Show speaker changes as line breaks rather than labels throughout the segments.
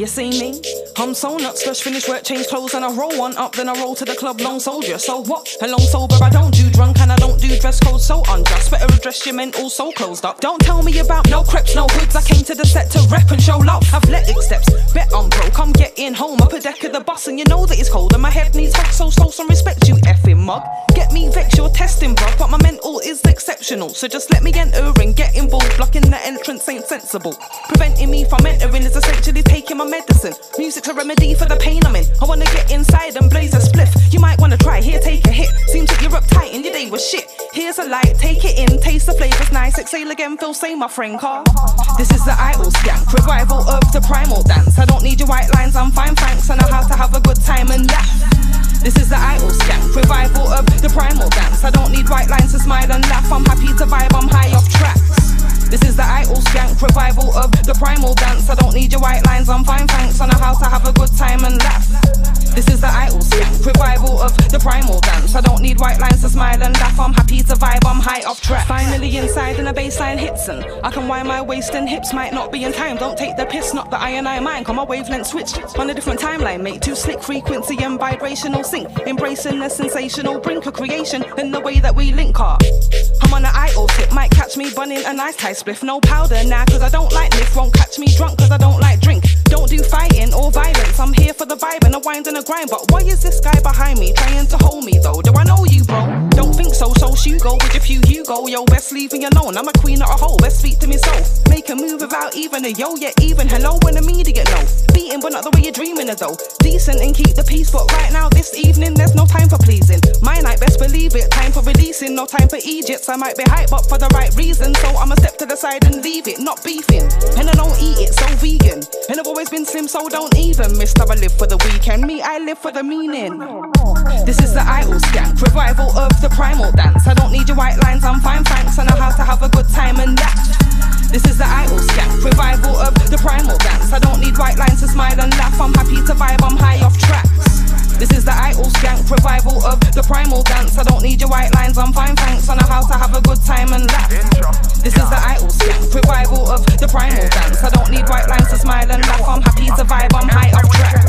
You see me? I'm so nuts, fresh finish work, change clothes and I roll one up, then I roll to the club, long soldier. So what? Along sober, I don't do drunk and I don't do dress code so unjust. Better address your mental so closed up. Don't tell me about no creps, no hoods. I came to the set to rep and show love. Athletic steps, bet I'm broke. I'm getting home up a deck of the bus and you know that it's cold and my head needs hot, so some respect, you effing mug. Get me vexed, you're testing, bruv, but my mental is exceptional. So just let me enter and get involved. Blocking the entrance ain't sensible. Preventing me from entering is essentially taking my medicine. Music's a remedy for the pain I'm in. I wanna get inside and blaze a spliff. You might wanna try, here take a hit. Seems that you're uptight and your day was shit. Here's a light, take it in, taste the flavours nice. Exhale again, feel same, my friend Carl. This is the idol skank, revival of the primal dance. I don't need your white lines, I'm fine thanks. I know how to have a good time and laugh. This is the idol skank, revival of the primal dance. I don't need white lines to smile and laugh. I'm happy to vibe, I'm high off tracks. This is the idol skank, revival of the primal dance. I don't need your white lines, I'm fine thanks. I know how to have a good time and laugh. This is the idol skank, revival of the primal dance. I don't need white lines to smile and laugh. I'm happy to vibe, I'm high off track. Finally inside and a bassline hits and I can wind my waist and hips. Might not be in time, don't take the piss, not the I mind. Come my wavelength switch on a different timeline, mate. Too slick, frequency and vibrational sync. Embracing the sensational brink of creation in the way that we link car. I'm on an idol tip, might catch me bunning a nice tie spliff. No powder now cause I don't like lift. Won't catch me drunk cause I don't like drink. Don't do fighting or violence, I'm here for the vibe and the wind and the grind. But why is this guy behind me trying to hold me though? Do I know you, bro? Don't think so, so you go with your few Hugo. Yo, best leave me alone, I'm a queen of a hoe, best speak to me so. Make a move without even a yo, yeah, even hello and immediate no. Beating but not the way you're dreaming of though. Decent and keep the peace, but right now this evening there's no time for pleasing. My night, best believe it, time for releasing. No time for Egypt, I might be hype but for the right reason. So I'ma step to the side and leave it, not beefing. And I don't eat it, so vegan. And I've always been slim, so don't even miss how I live for the weekend. Me, I live for the meaning. This is the idol skank, revival of the primal dance. I don't need your white lines, I'm fine thanks. I know how to have a good time and laugh. This is the idol skank, revival of the primal dance. I don't need white lines to smile and laugh. I'm happy to vibe, I'm high off tracks. This is the idol skank, revival of the primal dance. I don't need your white lines, I'm fine thanks. I know how to have a good time and laugh. This is the idol skank, revival of the primal dance. I don't need white lines to smile and laugh. I'm happy to vibe, I'm high off track.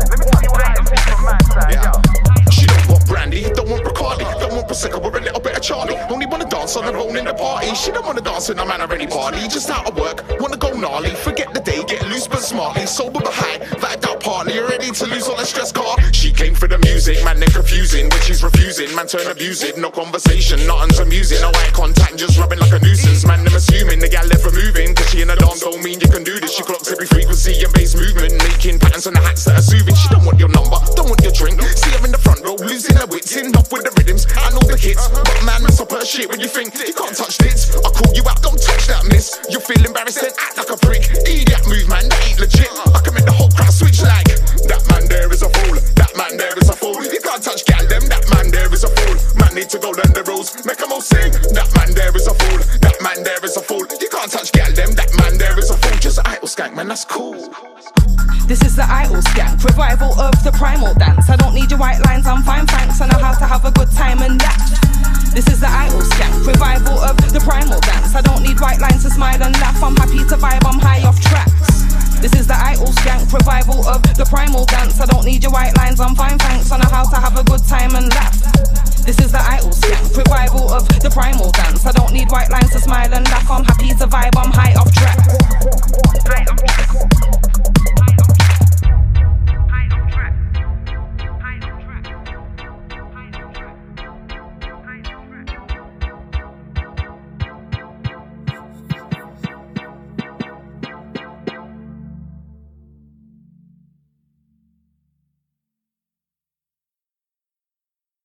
She don't want brandy, don't want Bacardi, don't want Prosecco or a little bit of Charlie. Only wanna dance on her own in the party. She don't wanna dance in a man or any party. Just out of work, wanna go gnarly. Forget the day, get loose but smartly. Sober but high, vibed out partly. Ready to lose all the stress car. She came for the music, man, they're confusing. When she's refusing, man, turn abusive. No conversation, nothing's amusing. No eye contact, just rubbing like a nuisance. Man, I'm assuming the gal never moving. Cause she in a dance don't mean you can do this. She clocks every frequency and bass movement. Making patterns on the hats that are soothing. She don't want your number, don't want your drink. See her in the front row, losing her wits. In off with the rhythms and all the hits. But man, mess up her shit when you think you can't touch this. I call you out, don't touch that miss. You feel embarrassed and act like a prick. Idiot move, man, that ain't legit. I can make the whole crowd switch like that man there is a fool. That man there is a fool. You can't touch gal them. That man there is a fool. Man need to go learn the rules. Make them all sing. That man there is a fool. That man there is a fool. You can't touch gal them. That man there is a fool. Just an idol skank, man, that's cool.
This is the idol skank, revival of the primal dance. I don't need your white lines, I'm fine thanks. I know how to have a good time and laugh. This is the idol skank, revival of the primal dance. I don't need white lines to smile and laugh. I'm happy to vibe, I'm high off tracks. This is the idol skank, revival of the primal dance. I don't need your white lines, I'm fine thanks. I know how to have a good time and laugh. This is the idol skank, revival of the primal dance. I don't need white lines to smile and laugh. I'm happy to vibe, I'm high off track.